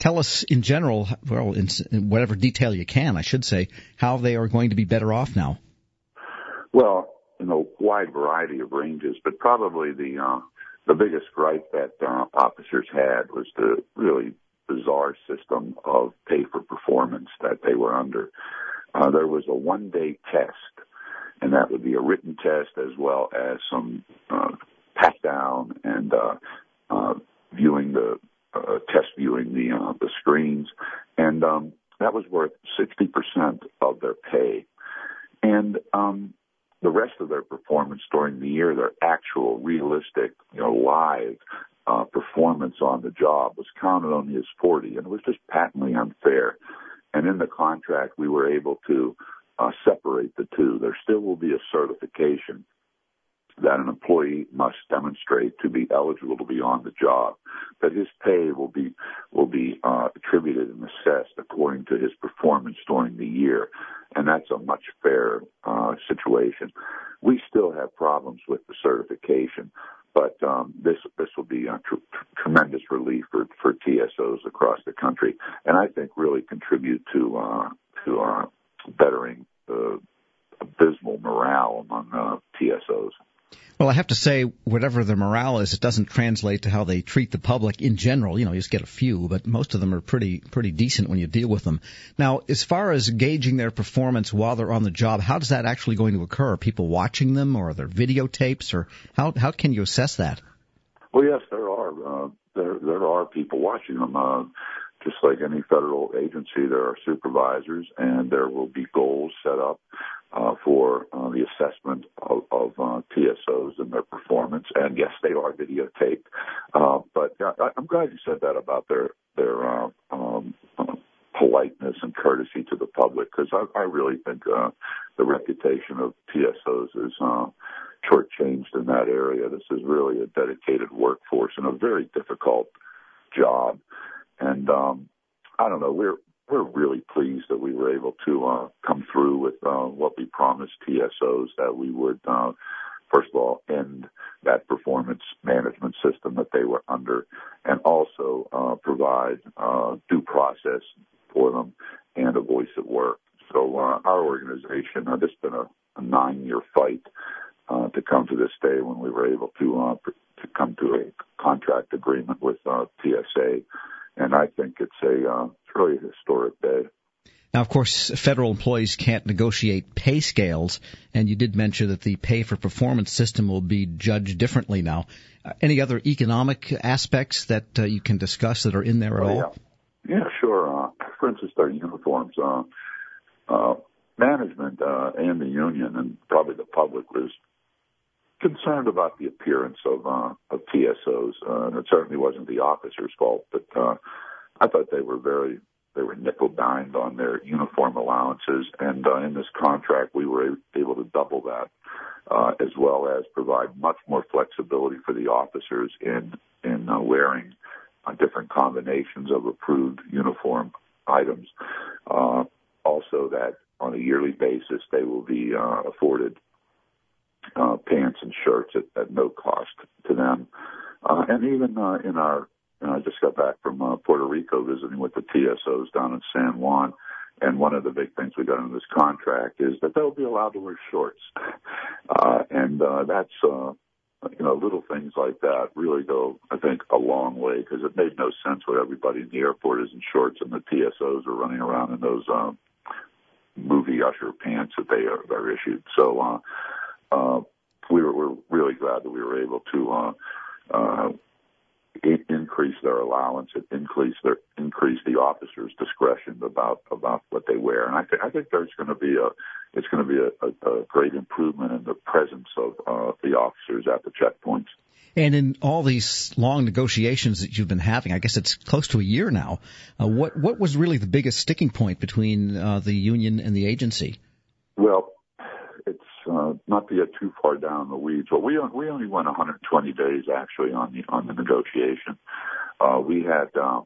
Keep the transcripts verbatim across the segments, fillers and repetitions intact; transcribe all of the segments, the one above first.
Tell us in general, well, in, in whatever detail you can, I should say, how they are going to be better off now. Well, in a wide variety of ranges, but probably the uh, the biggest gripe that uh, officers had was the really bizarre system of pay for performance that they were under. Uh, there was a one-day test, and that would be a written test as well as some uh, pat down and uh, uh, viewing the uh, test viewing the uh, the screens, and um, that was worth sixty percent of their pay, and um, the rest of their performance during the year, their actual, realistic, you know, live uh, performance on the job was counted only as forty, and it was just patently unfair. And in the contract, we were able to uh, separate the two. There still will be a certification that an employee must demonstrate to be eligible to be on the job, that his pay will be will be uh, attributed and assessed according to his performance during the year, and that's a much fairer uh, situation. We still have problems with the certification, but um, this this will be a tr- tr- tremendous relief for, for T S Os across the country, and I think really contribute to uh, to uh, bettering the abysmal morale among uh, T S Os. Well, I have to say, whatever the morale is, it doesn't translate to how they treat the public in general. You know, you just get a few, but most of them are pretty pretty decent when you deal with them. Now, as far as gauging their performance while they're on the job, how does that actually going to occur? Are people watching them, or are there videotapes, or how how can you assess that? Well, yes, there are. Uh, there there are people watching them. Uh, just like any federal agency, there are supervisors, and there will be goals set up uh, for uh, the assessment of, of uh, T S Os and their performance. And yes, they are videotaped. Uh, but I, I'm glad you said that about their their uh, um, uh, politeness and courtesy to the public, because I, I really think uh, the reputation of T S Os is uh, shortchanged in that area. This is really a dedicated workforce and a very difficult job. And um, I don't know, we're we're really pleased that we were able to uh, come through with uh, what we promised T S Os, that we would, uh, first of all, end that performance management system that they were under, and also uh, provide uh, due process for them and a voice at work. So uh, our organization, uh, this has been a, a nine-year fight uh, to come to this day when we were able to uh, to come to a contract agreement with uh, T S A. And I think it's a uh, it's really a historic day. Now, of course, federal employees can't negotiate pay scales, and you did mention that the pay-for-performance system will be judged differently now. Uh, any other economic aspects that uh, you can discuss that are in there at oh, all? Yeah, yeah sure. Uh, for instance, their uniforms. Uh, uh, management uh, and the union and probably the public was concerned about the appearance of uh, of T S Os, uh, and it certainly wasn't the officers' fault. But uh, I thought they were very they were nickel-dimed on their uniform allowances, and uh, in this contract we were able to double that, uh, as well as provide much more flexibility for the officers in in uh, wearing uh, different combinations of approved uniform items. Uh, also, that on a yearly basis they will be uh, afforded Uh, pants and shirts at, at no cost to them. Uh, and even uh, in our, you know, I just got back from uh, Puerto Rico visiting with the T S Os down in San Juan, and one of the big things we got in this contract is that they'll be allowed to wear shorts. Uh, and uh, that's, uh, you know, little things like that really go, I think, a long way, because it made no sense where everybody in the airport is in shorts and the T S Os are running around in those um, movie usher pants that they are, are issued. So, uh, Uh, we were, we're really glad that we were able to uh, uh, in- increase their allowance, and increase their increase the officers' discretion about about what they wear. And I think I think there's going to be a it's going to be a, a, a great improvement in the presence of uh, the officers at the checkpoints. And in all these long negotiations that you've been having, I guess it's close to a year now. Uh, what what was really the biggest sticking point between uh, the union and the agency? Well, Uh, not to get too far down the weeds, but we we only went one hundred twenty days actually on the on the negotiation. Uh, we had, uh,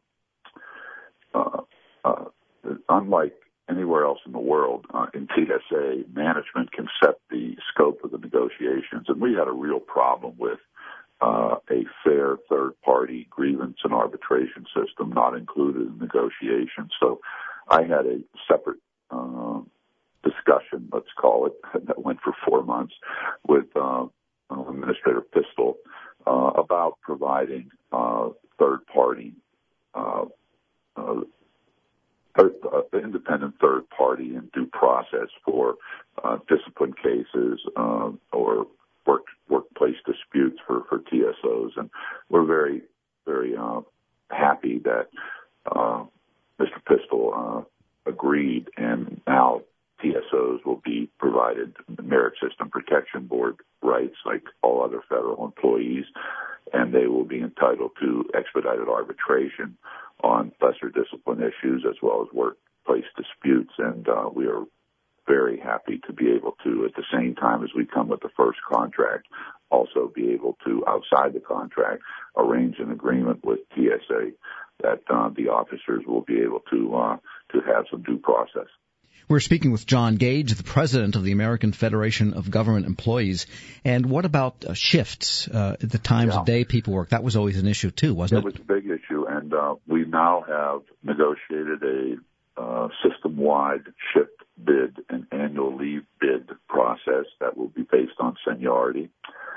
uh, uh, unlike anywhere else in the world, uh, in T S A, management can set the scope of the negotiations, and we had a real problem with uh, a fair third-party grievance and arbitration system not included in negotiations. So I had a separate uh, discussion, let's call it, that went for four months with uh, Administrator Pistole uh, about providing uh, third-party, uh, uh, third, uh, independent third-party and due process for uh, discipline cases uh, or work, workplace disputes for, for T S Os. And we're very, very uh, happy that uh, Mister Pistole uh, agreed, and now T S Os will be provided Merit System Protection Board rights like all other federal employees, and they will be entitled to expedited arbitration on lesser discipline issues as well as workplace disputes. And uh, we are very happy to be able to, at the same time as we come with the first contract, also be able to, outside the contract, arrange an agreement with T S A that uh, the officers will be able to uh, to have some due process. We're speaking with John Gage, the president of the American Federation of Government Employees. And what about uh, shifts, uh, the times yeah. of day people work? That was always an issue, too, wasn't it? It was a big issue, and uh, we now have negotiated a uh, system-wide shift bid and annual leave bid process that will be based on seniority.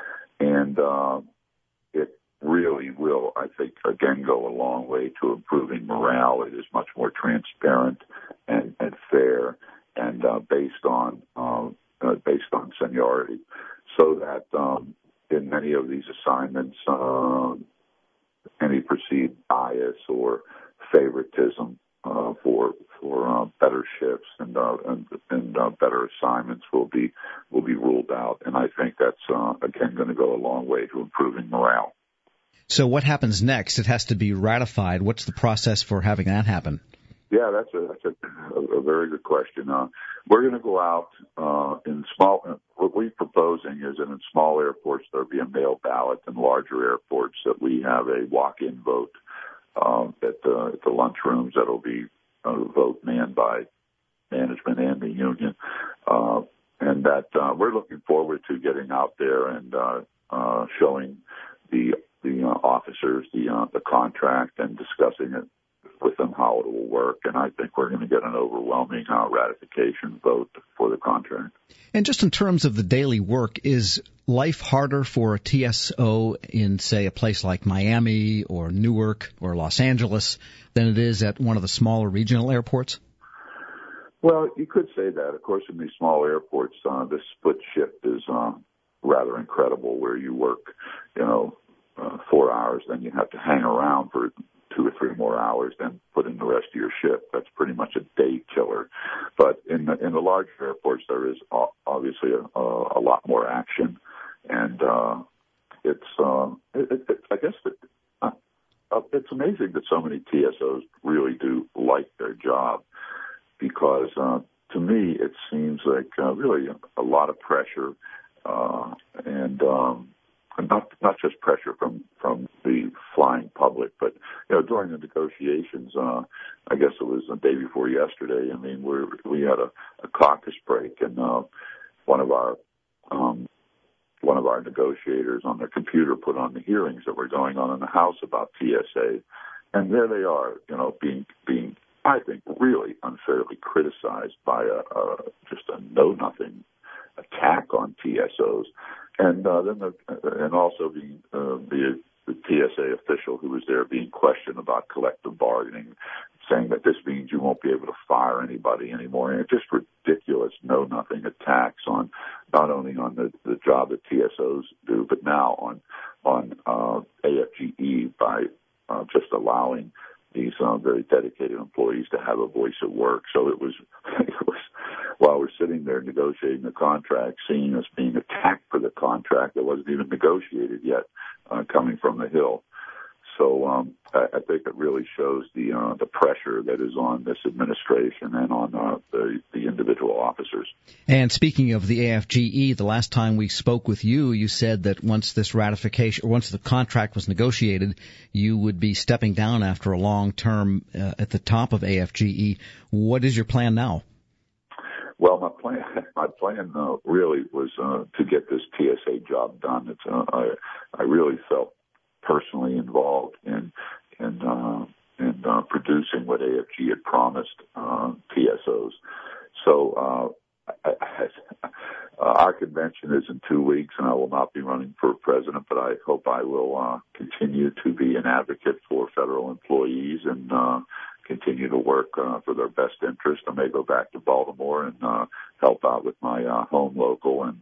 And uh, it really will, I think, again, go a long way to improving morale. It is much more transparent and, and fair and uh, based on uh, uh, based on seniority, so that um, in many of these assignments, uh, any perceived bias or favoritism uh, for for uh, better shifts and uh, and, and uh, better assignments will be will be ruled out. And I think that's uh, again going to go a long way to improving morale. So what happens next? It has to be ratified. What's the process for having that happen? Yeah, that's a that's a, a very good question. Uh, we're going to go out uh, in small. Uh, what we're proposing is that in small airports there'll be a mail ballot. In larger airports that we have a walk-in vote um, at, the, at the lunchrooms. That'll be a vote manned by management and the union, uh, and that uh, we're looking forward to getting out there and uh, uh, showing the the uh, officers the uh, the contract and discussing it with them how it will work, and I think we're going to get an overwhelming uh, ratification vote for the contract. And just in terms of the daily work, is life harder for a T S O in, say, a place like Miami or Newark or Los Angeles than it is at one of the smaller regional airports? Well, you could say that. Of course, in these small airports, uh, the split shift is uh, rather incredible, where you work, you know, uh, four hours, then you have to hang around for two or three more hours, then put in the rest of your shift. That's pretty much a day killer. But in the, in the larger airports, there is obviously a, a lot more action, and uh, it's uh, it, it, I guess it, uh, it's amazing that so many T S Os really do like their job, because uh, to me it seems like uh, really a, a lot of pressure uh, and. Um, Not not just pressure from, from the flying public, but you know during the negotiations, uh, I guess it was the day before yesterday. I mean, we we had a, a caucus break, and uh, one of our um, one of our negotiators on their computer put on the hearings that were going on in the House about T S A, and there they are, you know, being being I think really unfairly criticized by a, a just a know nothing attack on T S Os. And uh, then, the, and also the, uh, the the T S A official who was there being questioned about collective bargaining, saying that this means you won't be able to fire anybody anymore. And it's just ridiculous, know nothing attacks on not only on the, the job that T S Os do, but now on on uh, A F G E by uh, just allowing these uh, very dedicated employees to have a voice at work. So it was, it was while we're sitting there negotiating the contract, seeing us being attacked for the contract that wasn't even negotiated yet, uh, coming from the Hill. So um, I, I think it really shows the uh, the pressure that is on this administration and on uh, the, the individual officers. And speaking of the A F G E, the last time we spoke with you, you said that once this ratification, or once the contract was negotiated, you would be stepping down after a long term uh, at the top of A F G E. What is your plan now? Well, my plan, my plan uh, really was uh, to get this T S A job done. It's, uh, I, I really felt personally involved in in uh, in uh, producing what A F G had promised uh, T S Os. So uh, I, I, uh, our convention is in two weeks, and I will not be running for president. But I hope I will uh, continue to be an advocate for federal employees and uh, continue to work uh, for their best interest. I may go back to Baltimore and uh, help out with my uh, home local and